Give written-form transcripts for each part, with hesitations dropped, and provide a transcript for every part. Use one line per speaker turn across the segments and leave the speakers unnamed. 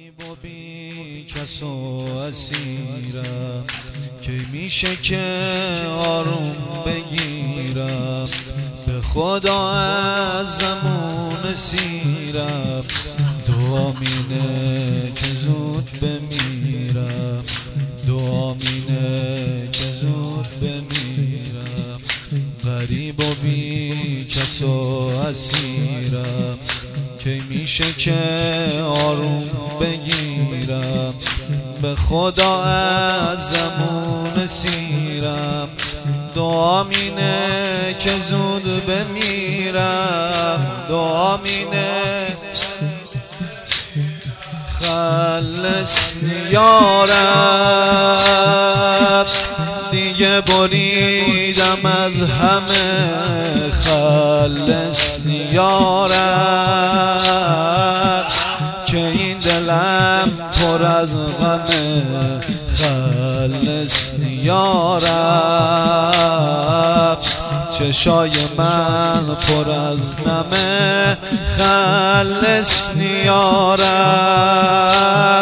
غریب و بی کس و اسیرم، کی میشه که آروم بگیرم؟ به خدا از زمان سیرم، دعا مینه که زود بمیرم، دعا مینه که زود بمیرم. غریب و بی کس و اسیرم، کی میشه که آروم بگیرم؟ به خدا از زمان سیرم، دعا مینه که زود بمیرم، دعا مینه خلصنی یا رب، دیگه بریدم از همه، خلصنی یا رب، که این دلم پر از غمه، خلصنی یا رب، چشای من پر از نمه، خلصنی یا رب.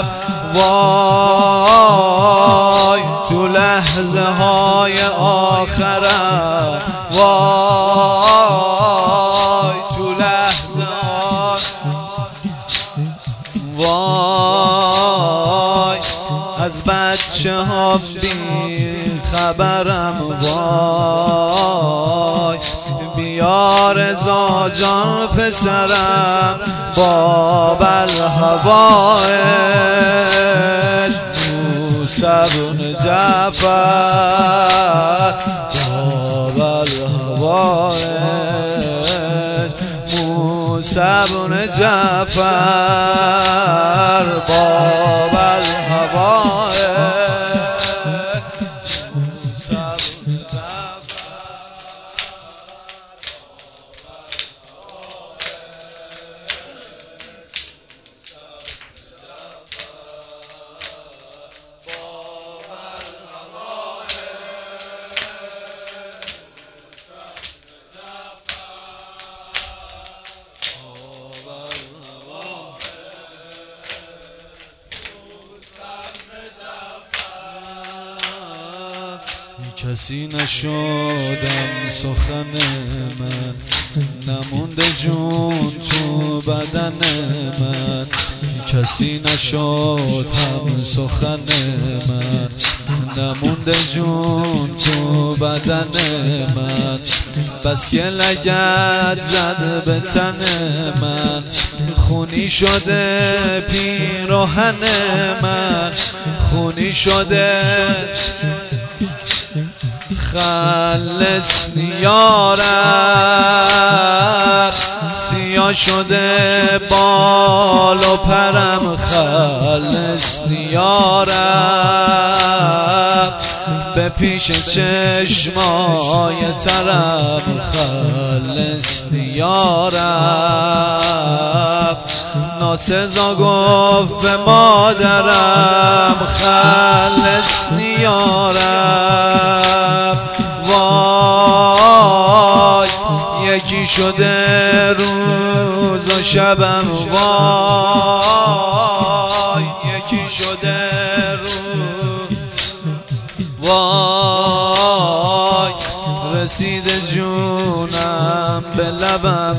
وای تو لحظه های آخرم، وای تو لحظه های، وای از بچه ها بی خبرم، وای بیا رضا جان پسرم، باب الهوایج موسی بن جعفر، باب الهوایج موسی بن جعفر، باب الهوایج کسی نشدم سخن من، نمونده جون تو بدن من، کسی نشد هم سخن من، نمونده جون تو بدن من، بس که لگد زد به تن من، خونی شده پیراهن من، خونی شده، خلصنی یا رب، سیاه شده بال و پرم، خلصنی یا رب، به پیش چشمای ترم، خلصنی یا رب، ناسزا گفت به مادرم، خلصنی یا رب. وای یکی شده روز و شبم، وای یکی شده روز، وای رسیده جونم به لبم،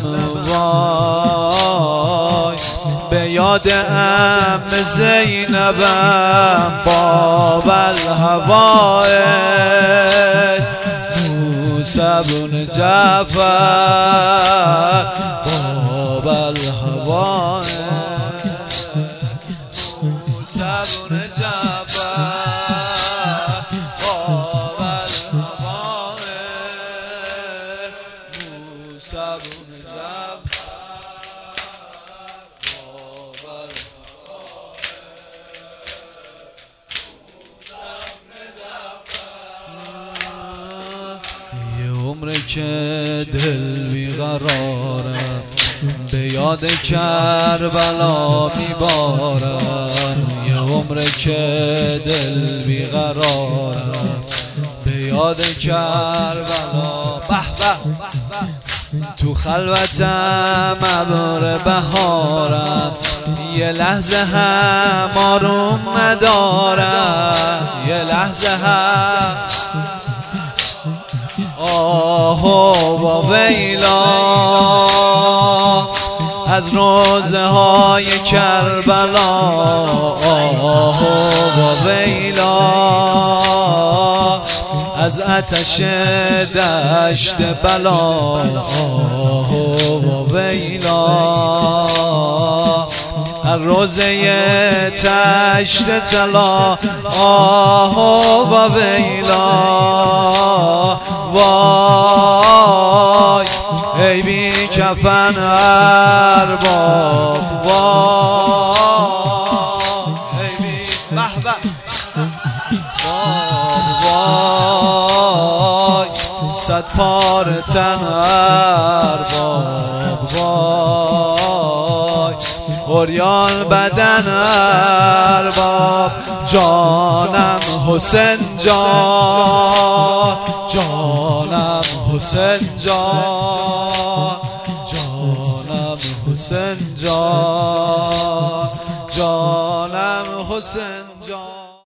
وای به یاد ام زینبم، باب الهوایج موسی بن جعفر، باب الهوایج موسی بن جعفر، باب الهوایج موسی بن جعفر. عمره که دل بیقرارم، به یاد کربلا میبارم، یه عمره که دل بیقرارم، به یاد کربلا، به تو خلوتم ابر بهارم، یه لحظه هم آروم ندارم، یه لحظه هم آه و ویلا از روزه های کربلا، آه و ویلا از آتش دشت بلا، آه و ویلا هر روزه تشت طلا، آه و ویلا وای ای بی کفن ارباب، وای ای بی بهبه وای صد پار تن ارباب، وای عریان بدن ارباب، جانم حسین جان، جانم حسین جان، جانم حسین جان، جانم حسین جان.